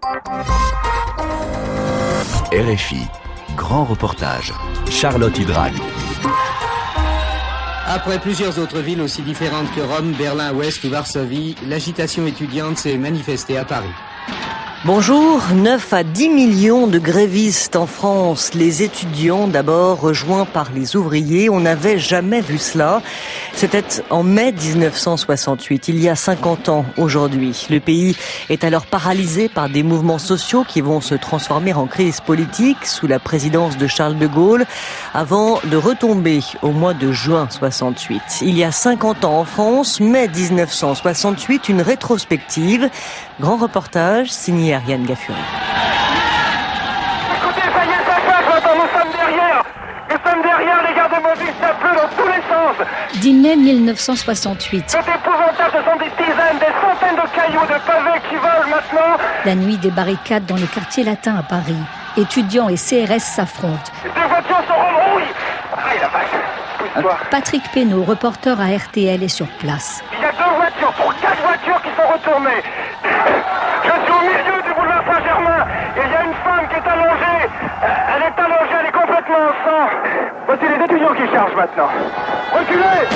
RFI, grand reportage. Charlotte Hydrac. Après plusieurs autres villes aussi différentes que Rome, Berlin-Ouest ou Varsovie, l'agitation étudiante s'est manifestée à Paris. Bonjour, 9 à 10 millions de grévistes en France. Les étudiants d'abord rejoints par les ouvriers. On n'avait jamais vu cela. C'était en mai 1968, il y a 50 ans aujourd'hui. Le pays est alors paralysé par des mouvements sociaux qui vont se transformer en crise politique sous la présidence de Charles de Gaulle avant de retomber au mois de juin 68. Il y a 50 ans en France, mai 1968, une rétrospective. Grand reportage signé Ariane Gaffuri. Écoutez, ça y est, ça passe, maintenant nous sommes derrière. Nous sommes derrière, les gardes mobiles, ça pleut dans tous les sens. 10 mai 1968. C'est épouvantable, ce sont des dizaines, des centaines de cailloux, de pavés qui volent maintenant. La nuit des barricades dans le quartier latin à Paris. Étudiants et CRS s'affrontent. Des voitures sont remrouillées. Aïe la vache, pousse-toi. Patrick Pénaud, reporter à RTL, est sur place. Il y a 2 voitures pour 4 voitures qui sont retournées. Je suis au milieu du boulevard Saint-Germain et il y a une femme qui est allongée. Elle est allongée, elle est complètement en sang. Voici les étudiants qui chargent maintenant. Reculez!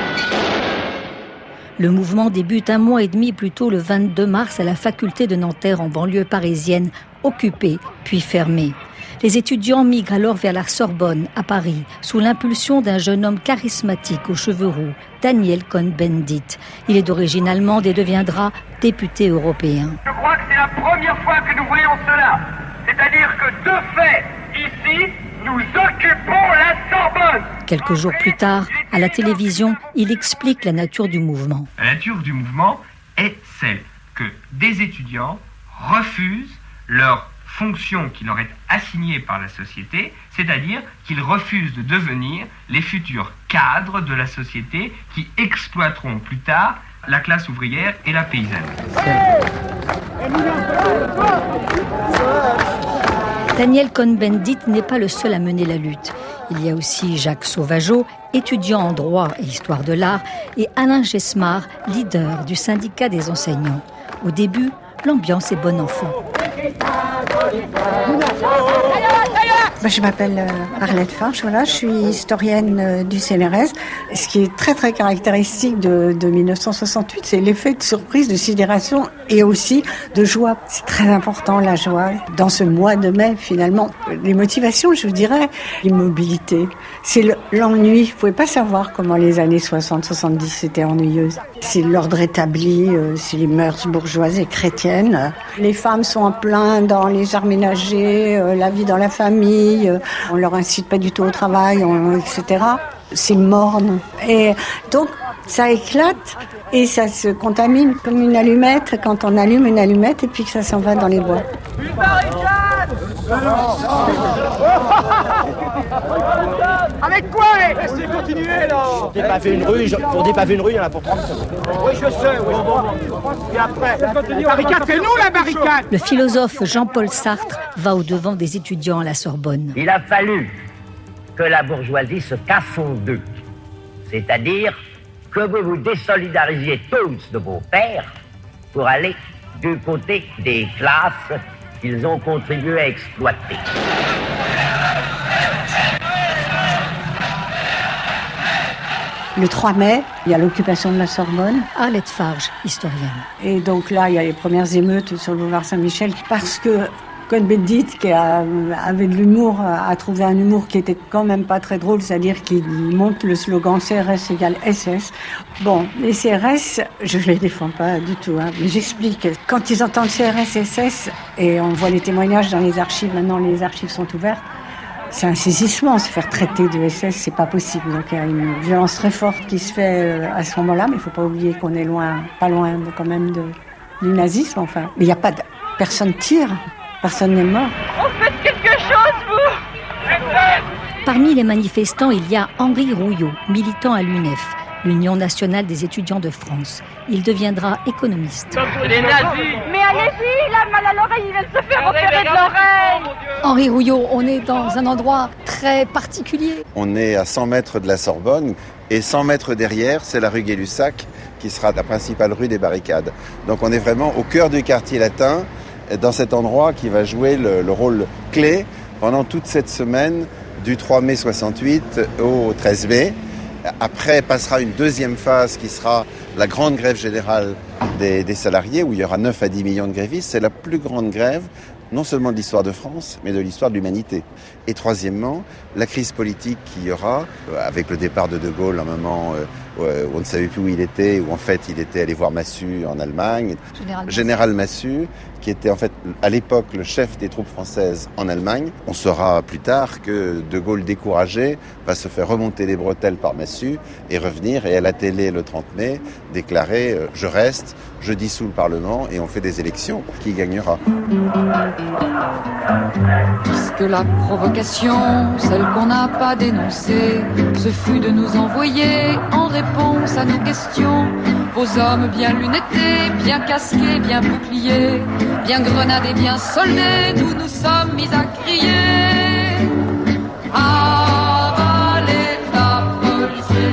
Le mouvement débute un mois et demi plus tôt, le 22 mars, à la faculté de Nanterre, en banlieue parisienne, occupée puis fermée. Les étudiants migrent alors vers la Sorbonne, à Paris, sous l'impulsion d'un jeune homme charismatique aux cheveux roux, Daniel Cohn-Bendit. Il est d'origine allemande et deviendra député européen. Je crois que c'est la première fois que nous voyons cela. C'est-à-dire que, de fait, ici, nous occupons la Sorbonne. Quelques jours plus tard, à la télévision, il explique la nature du mouvement. La nature du mouvement est celle que des étudiants refusent leur fonction qui leur est assignée par la société, c'est-à-dire qu'ils refusent de devenir les futurs cadres de la société qui exploiteront plus tard la classe ouvrière et la paysanne. Daniel Cohn-Bendit n'est pas le seul à mener la lutte. Il y a aussi Jacques Sauvageau, étudiant en droit et histoire de l'art, et Alain Gesmar, leader du syndicat des enseignants. Au début, l'ambiance est bon enfant. Je m'appelle Arlette Farge, je suis historienne du CNRS. Ce qui est très très caractéristique de 1968, c'est l'effet de surprise, de sidération et aussi de joie. C'est très important la joie dans ce mois de mai finalement. Les motivations, je vous dirais, l'immobilité, c'est l'ennui. Vous pouvez pas savoir comment les années 60-70 étaient ennuyeuses. C'est l'ordre établi, c'est les mœurs bourgeoises et chrétiennes. Les femmes sont en plein dans les arts ménagers, la vie dans la famille. On leur incite pas du tout au travail, etc. C'est morne. Et donc, ça éclate et ça se contamine comme une allumette quand on allume une allumette et puis que ça s'en va dans les bois. Une barricade! Avec quoi? Laissez continuer là! Pour dépaver une rue, il y en a pour 30 secondes. Oui, je sais, oui. Et après, la barricade, c'est nous la barricade! Le philosophe Jean-Paul Sartre va au-devant des étudiants à la Sorbonne. Il a fallu que la bourgeoisie se casse en deux. C'est-à-dire que vous vous désolidarisiez tous de vos pères pour aller du côté des classes qu'ils ont contribué à exploiter. Le 3 mai, il y a l'occupation de la Sorbonne. Arlette Farge, historienne. Et donc là, il y a les premières émeutes sur le boulevard Saint-Michel parce que Cohn-Bendit, qui avait de l'humour, a trouvé un humour qui était quand même pas très drôle, c'est-à-dire qu'il monte le slogan CRS égale SS. Bon, les CRS, je les défends pas du tout, mais j'explique. Quand ils entendent CRS, SS, et on voit les témoignages dans les archives, maintenant les archives sont ouvertes, c'est un saisissement, se faire traiter de SS, c'est pas possible. Donc il y a une violence très forte qui se fait à ce moment-là, mais il faut pas oublier qu'on est pas loin quand même du nazisme, enfin. Mais il y a pas de... Personne tire. Personne n'est mort. On fait quelque chose, vous! Parmi les manifestants, il y a Henri Rouillot, militant à l'UNEF, l'Union nationale des étudiants de France. Il deviendra économiste. Les nazis! Mais allez-y, il a mal à l'oreille, il vient de se faire opérer de l'oreille! Henri Rouillot, on est dans un endroit très particulier. On est à 100 mètres de la Sorbonne et 100 mètres derrière, c'est la rue Gay-Lussac qui sera la principale rue des barricades. Donc on est vraiment au cœur du quartier latin. dans cet endroit qui va jouer le rôle clé pendant toute cette semaine du 3 mai 68 au 13 mai. Après passera une deuxième phase qui sera la grande grève générale des salariés où il y aura 9 à 10 millions de grévistes. C'est la plus grande grève non seulement de l'histoire de France, mais de l'histoire de l'humanité. Et troisièmement, la crise politique qu'il y aura, avec le départ de De Gaulle, un moment où on ne savait plus où il était, où en fait il était allé voir Massu en Allemagne. Général Massu, qui était en fait à l'époque le chef des troupes françaises en Allemagne. On saura plus tard que De Gaulle, découragé, va se faire remonter les bretelles par Massu et revenir et à la télé le 30 mai déclarer « Je reste, je dissous le Parlement et on fait des élections, qui gagnera ?» Puisque la provocation, celle qu'on n'a pas dénoncée, ce fut de nous envoyer en réponse à nos questions vos hommes bien lunettés, bien casqués, bien boucliers, bien grenadés, bien soldés, nous nous sommes mis à crier. Ah, l'État policier,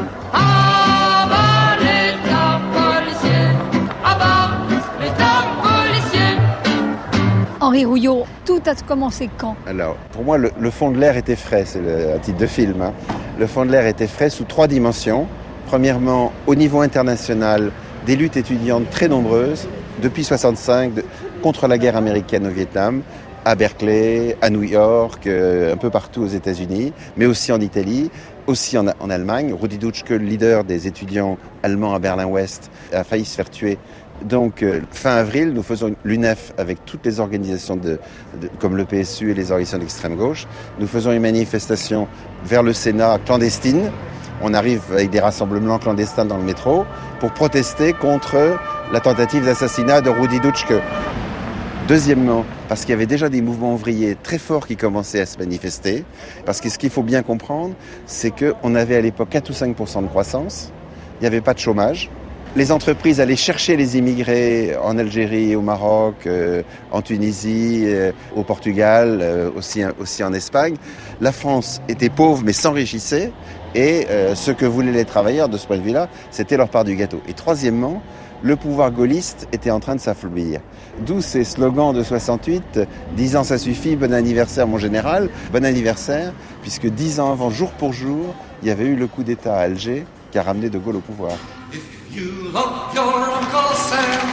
ah, l'État policier, ah, l'État policier. Henri Rouillot, tout a commencé quand? Alors, pour moi, le fond de l'air était frais, c'est un titre de film. Hein. Le fond de l'air était frais sous 3 dimensions. Premièrement, au niveau international, des luttes étudiantes très nombreuses, depuis 1965, contre la guerre américaine au Vietnam, à Berkeley, à New York, un peu partout aux États-Unis, mais aussi en Italie, aussi en Allemagne. Rudi Dutschke, le leader des étudiants allemands à Berlin-Ouest, a failli se faire tuer. Donc, fin avril, nous faisons l'UNEF avec toutes les organisations comme le PSU et les organisations d'extrême gauche. Nous faisons une manifestation vers le Sénat clandestine. On arrive avec des rassemblements clandestins dans le métro pour protester contre la tentative d'assassinat de Rudi Dutschke. Deuxièmement, parce qu'il y avait déjà des mouvements ouvriers très forts qui commençaient à se manifester. Parce que ce qu'il faut bien comprendre, c'est qu'on avait à l'époque 4 ou 5% de croissance. Il n'y avait pas de chômage. Les entreprises allaient chercher les immigrés en Algérie, au Maroc, en Tunisie, au Portugal, aussi en Espagne. La France était pauvre mais s'enrichissait. Et ce que voulaient les travailleurs de ce point de vue-là, c'était leur part du gâteau. Et troisièmement, le pouvoir gaulliste était en train de s'affaiblir. D'où ces slogans de 68, 10 ans ça suffit, bon anniversaire mon général, bon anniversaire, puisque 10 ans avant, jour pour jour, il y avait eu le coup d'État à Alger qui a ramené De Gaulle au pouvoir. You love your Uncle Sam,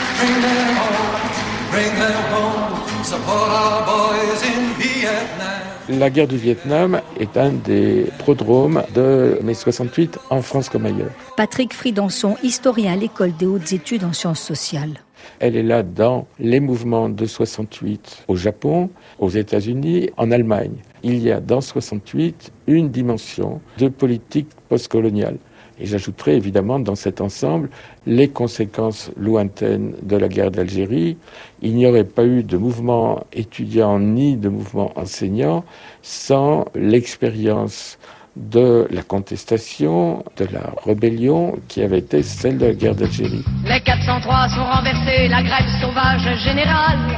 bring them home, support our boys in Vietnam. La guerre du Vietnam est un des prodromes de mai 68 en France comme ailleurs. Patrick Fridanson, historien à l'École des hautes études en sciences sociales. Elle est là dans les mouvements de 68 au Japon, aux États-Unis, en Allemagne. Il y a dans 68 une dimension de politique postcoloniale. Et j'ajouterai évidemment dans cet ensemble les conséquences lointaines de la guerre d'Algérie. Il n'y aurait pas eu de mouvement étudiant ni de mouvement enseignant sans l'expérience de la contestation, de la rébellion qui avait été celle de la guerre d'Algérie. Les 403 sont renversés, la grève sauvage générale.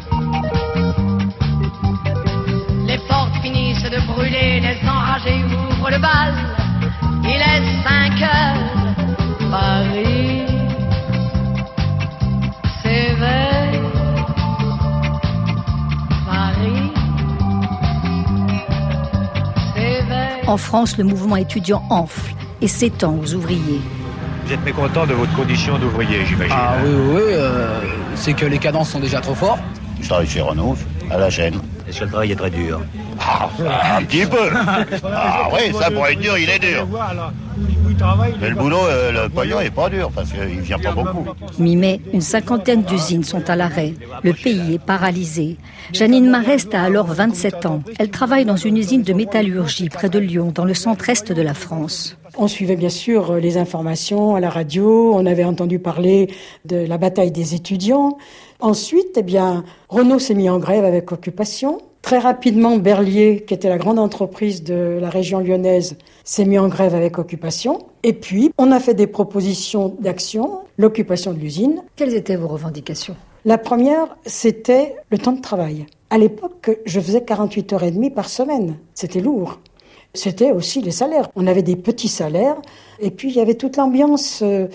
Les portes finissent de brûler, les enragés ouvrent le bal. Il est 5 heures, Paris s'éveille, Paris s'éveille. En France, le mouvement étudiant enfle et s'étend aux ouvriers. Vous êtes mécontent de votre condition d'ouvrier, j'imagine. Ah oui, c'est que les cadences sont déjà trop fortes. Je travaille chez Renault, à la chaîne. Est-ce que le travail est très dur? Un petit peu. Ah oui, ça pour être dur, il est dur. Mais le boulot, le pognon est pas dur parce qu'il vient pas beaucoup. Mi-mai, une 50aine d'usines sont à l'arrêt. Le pays est paralysé. Janine Marest a alors 27 ans. Elle travaille dans une usine de métallurgie près de Lyon, dans le centre-est de la France. On suivait bien sûr les informations à la radio. On avait entendu parler de la bataille des étudiants. Ensuite, Renault s'est mis en grève avec Occupation. Très rapidement, Berlier, qui était la grande entreprise de la région lyonnaise, s'est mis en grève avec Occupation. Et puis, on a fait des propositions d'action, l'occupation de l'usine. Quelles étaient vos revendications? La première, c'était le temps de travail. À l'époque, je faisais 48h30 par semaine. C'était lourd. C'était aussi les salaires. On avait des petits salaires. Et puis, il y avait toute l'ambiance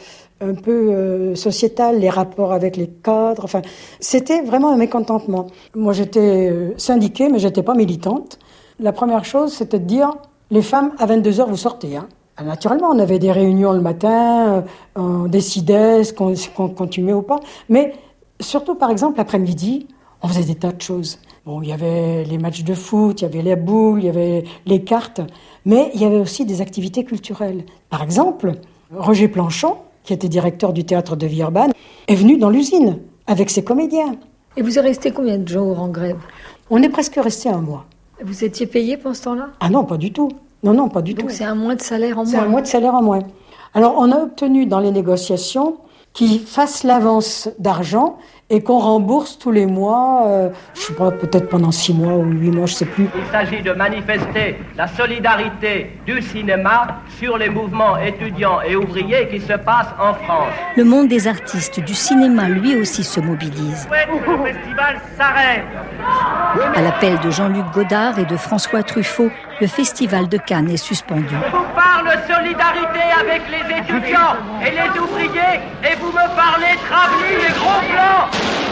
un peu sociétale, les rapports avec les cadres. Enfin, c'était vraiment un mécontentement. Moi, j'étais syndiquée, mais j'étais pas militante. La première chose, c'était de dire, les femmes, à 22h, vous sortez. Hein. Naturellement, on avait des réunions le matin, on décidait ce qu'on continuait ou pas. Mais surtout, par exemple, l'après-midi, on faisait des tas de choses. Bon, il y avait les matchs de foot, il y avait les boules, il y avait les cartes, mais il y avait aussi des activités culturelles. Par exemple, Roger Planchon, qui était directeur du théâtre de Villeurbanne, est venu dans l'usine avec ses comédiens. Et vous êtes resté combien de jours en grève? On est presque resté un mois. Vous étiez payé pendant ce temps-là? Ah non, pas du tout. Non, pas du tout. Donc c'est un mois de salaire en moins? C'est un mois de salaire en moins. Alors, on a obtenu dans les négociations qu'ils fassent l'avance d'argent et qu'on rembourse tous les mois, je sais pas, peut-être pendant 6 mois ou 8 mois, je sais plus. Il s'agit de manifester la solidarité du cinéma sur les mouvements étudiants et ouvriers qui se passent en France. Le monde des artistes du cinéma, lui aussi, se mobilise. Le festival s'arrête. À l'appel de Jean-Luc Godard et de François Truffaut, le festival de Cannes est suspendu. Je vous parle solidarité avec les étudiants et les ouvriers et vous me parlez Travely et Gros Plan.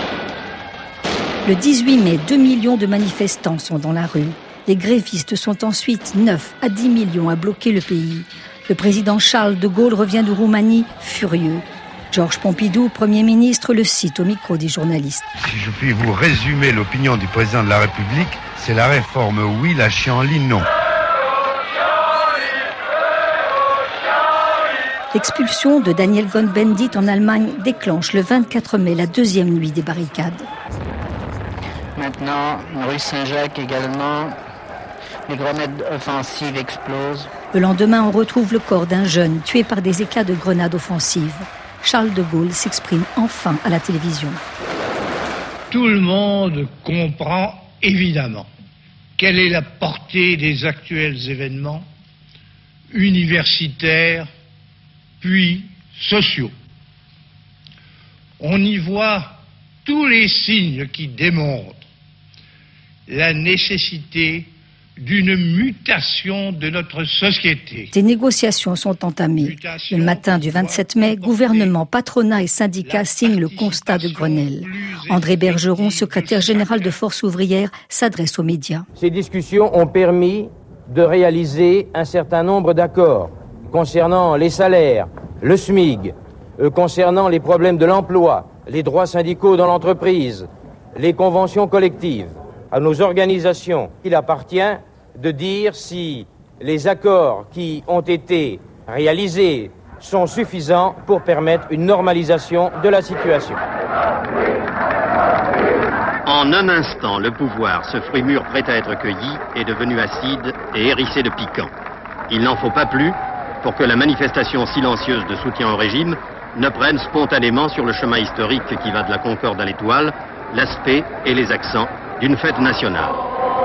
Le 18 mai, 2 millions de manifestants sont dans la rue. Les grévistes sont ensuite 9 à 10 millions à bloquer le pays. Le président Charles de Gaulle revient de Roumanie furieux. Georges Pompidou, Premier ministre, le cite au micro des journalistes. Si je puis vous résumer l'opinion du président de la République, c'est la réforme oui, la chienlit non. L'expulsion de Daniel Cohn-Bendit en Allemagne déclenche le 24 mai la deuxième nuit des barricades. Maintenant, rue Saint-Jacques également, les grenades offensives explosent. Le lendemain, on retrouve le corps d'un jeune tué par des éclats de grenades offensives. Charles de Gaulle s'exprime enfin à la télévision. Tout le monde comprend évidemment quelle est la portée des actuels événements universitaires puis sociaux. On y voit tous les signes qui démontrent la nécessité d'une mutation de notre société. Des négociations sont entamées. Le matin du 27 mai, gouvernement, patronat et syndicats signent le constat de Grenelle. André Bergeron, secrétaire général de Force ouvrière, s'adresse aux médias. Ces discussions ont permis de réaliser un certain nombre d'accords concernant les salaires, le SMIC, concernant les problèmes de l'emploi, les droits syndicaux dans l'entreprise, les conventions collectives. À nos organisations, il appartient de dire si les accords qui ont été réalisés sont suffisants pour permettre une normalisation de la situation. En un instant, le pouvoir, ce fruit mûr prêt à être cueilli, est devenu acide et hérissé de piquant. Il n'en faut pas plus pour que la manifestation silencieuse de soutien au régime ne prenne spontanément sur le chemin historique qui va de la Concorde à l'Étoile, l'aspect et les accents d'une fête nationale.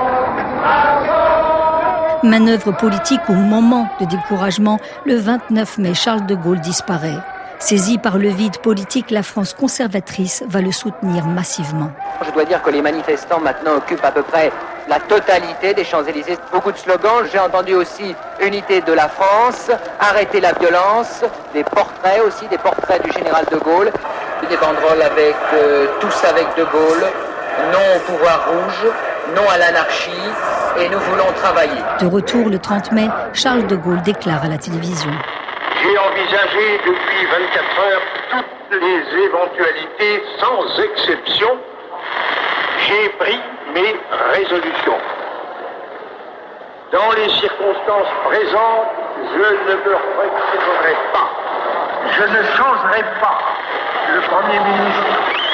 Manœuvre politique au moment de découragement, le 29 mai, Charles de Gaulle disparaît. Saisie par le vide politique, la France conservatrice va le soutenir massivement. Je dois dire que les manifestants maintenant occupent à peu près la totalité des Champs-Élysées. Beaucoup de slogans, j'ai entendu aussi unité de la France, arrêtez la violence, des portraits aussi, des portraits du général de Gaulle, des banderoles avec tous avec de Gaulle, non au pouvoir rouge, non à l'anarchie, et nous voulons travailler. De retour le 30 mai, Charles de Gaulle déclare à la télévision. J'ai envisagé depuis 24 heures toutes les éventualités sans exception. J'ai pris mes résolutions. Dans les circonstances présentes, je ne me retirerai pas. Je ne changerai pas le Premier ministre.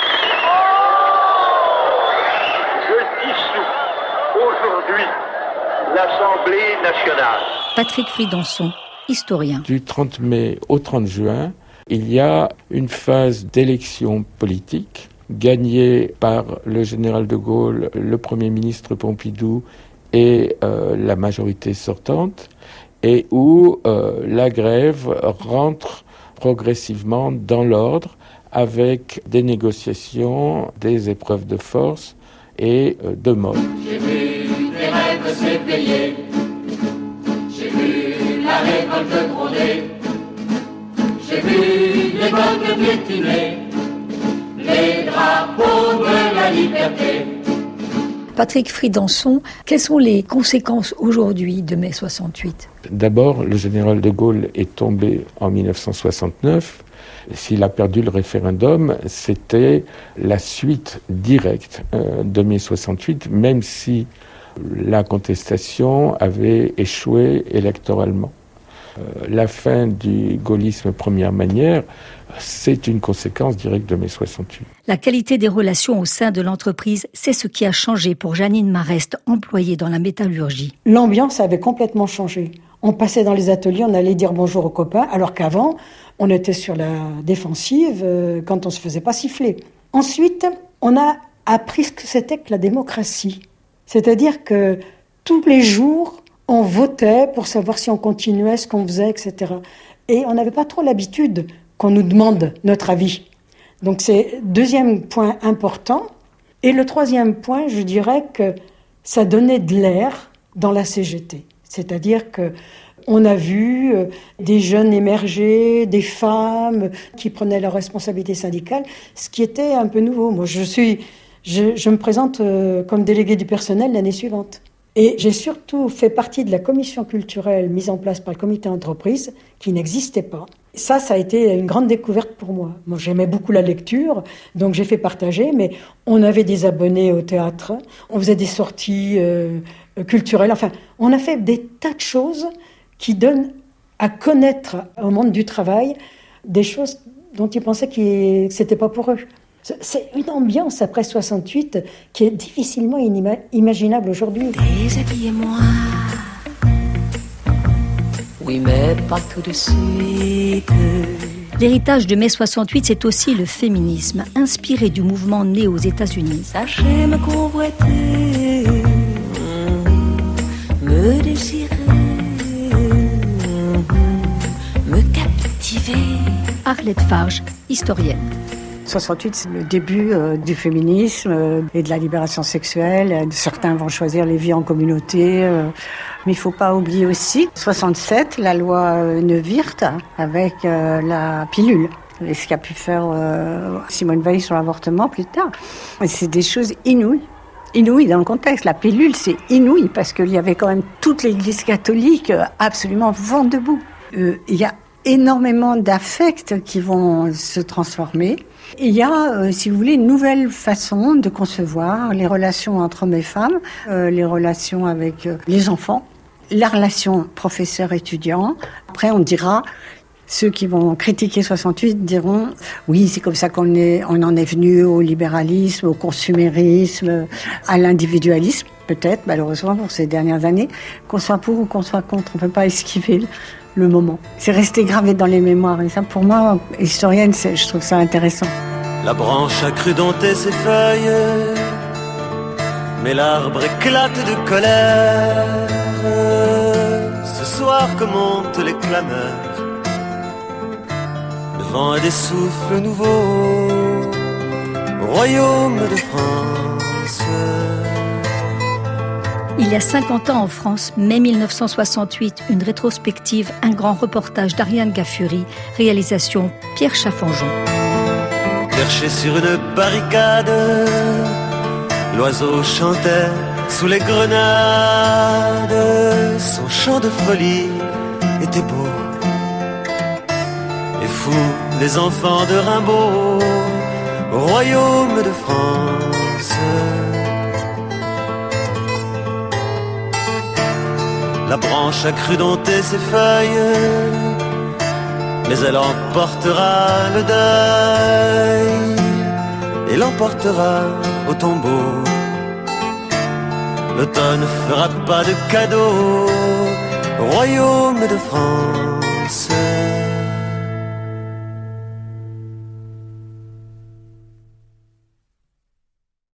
Je dissous aujourd'hui l'Assemblée nationale. Patrick Fridanson, historien. Du 30 mai au 30 juin, il y a une phase d'élection politique gagnée par le général de Gaulle, le Premier ministre Pompidou et la majorité sortante, et où la grève rentre progressivement dans l'ordre avec des négociations, des épreuves de force et de mort. J'ai vu des rêves s'éveiller, j'ai vu la révolte gronder, j'ai vu les bonnes piétinées, les drapeaux de la liberté. Patrick Fridanson, quelles sont les conséquences aujourd'hui de mai 68 ? D'abord, le général de Gaulle est tombé en 1969. S'il a perdu le référendum, c'était la suite directe de mai 68, même si la contestation avait échoué électoralement. La fin du gaullisme première manière, c'est une conséquence directe de mai 68. La qualité des relations au sein de l'entreprise, c'est ce qui a changé pour Janine Marest, employée dans la métallurgie. L'ambiance avait complètement changé. On passait dans les ateliers, on allait dire bonjour aux copains, alors qu'avant, on était sur la défensive quand on se faisait pas siffler. Ensuite, on a appris ce que c'était que la démocratie. C'est-à-dire que tous les jours, on votait pour savoir si on continuait ce qu'on faisait, etc. Et on n'avait pas trop l'habitude qu'on nous demande notre avis. Donc c'est deuxième point important. Et le troisième point, je dirais que ça donnait de l'air dans la CGT. C'est-à-dire que on a vu des jeunes émerger, des femmes qui prenaient leurs responsabilités syndicales, ce qui était un peu nouveau. Moi, je me présente comme déléguée du personnel l'année suivante. Et j'ai surtout fait partie de la commission culturelle mise en place par le comité d'entreprise, qui n'existait pas. Ça a été une grande découverte pour moi. Moi, j'aimais beaucoup la lecture, donc j'ai fait partager, mais on avait des abonnés au théâtre, on faisait des sorties culturelles, enfin, on a fait des tas de choses qui donnent à connaître au monde du travail des choses dont ils pensaient que c'était pas pour eux. C'est une ambiance après 68 qui est difficilement imaginable aujourd'hui. Déshabillez-moi. Oui, mais pas tout de suite. L'héritage de mai 68, c'est aussi le féminisme, inspiré du mouvement né aux États-Unis. Sachez me convoiter, me désirer, me captiver. Arlette Farge, historienne. 68, c'est le début du féminisme et de la libération sexuelle. Certains vont choisir les vies en communauté. Mais il ne faut pas oublier aussi 67, la loi Neuwirth avec la pilule. Et ce qu'a pu faire Simone Veil sur l'avortement plus tard. Et c'est des choses inouïes. Inouï dans le contexte. La pilule, c'est inouï parce qu'il y avait quand même toute l'Église catholique absolument vent debout. Il y a énormément d'affects qui vont se transformer. Il y a, si vous voulez, une nouvelle façon de concevoir les relations entre hommes et femmes, les relations avec les enfants, la relation professeur-étudiant. Après, on dira, ceux qui vont critiquer 68 diront, oui, c'est comme ça on en est venu au libéralisme, au consumérisme, à l'individualisme, peut-être, malheureusement, pour ces dernières années, qu'on soit pour ou qu'on soit contre, on ne peut pas esquiver le moment. C'est resté gravé dans les mémoires. Et ça, pour moi, historienne, je trouve ça intéressant. La branche a cru dompter ses feuilles, mais l'arbre éclate de colère. Ce soir, que montent les clameurs, le vent a des souffles nouveaux, au royaume de France. Il y a 50 ans en France, mai 1968, une rétrospective, un grand reportage d'Ariane Gaffuri, réalisation Pierre Chaffanjon. Perché sur une barricade, l'oiseau chantait sous les grenades. Son chant de folie était beau et fou, les enfants de Rimbaud, au royaume de France. La branche a cru dompter ses feuilles, mais elle emportera le deuil et l'emportera au tombeau. L'automne ne fera pas de cadeau au royaume de France.